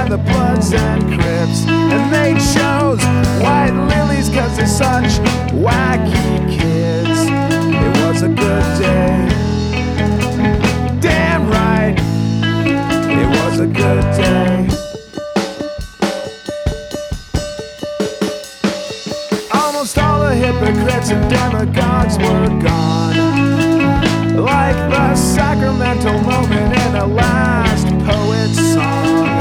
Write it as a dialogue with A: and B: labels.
A: and the Bloods and Crips, and they chose white lilies cause they're such wacky kids. It was a good day, damn right, it was a good day. Almost all the hypocrites and demagogues were gone, like the sacramental moment in a line.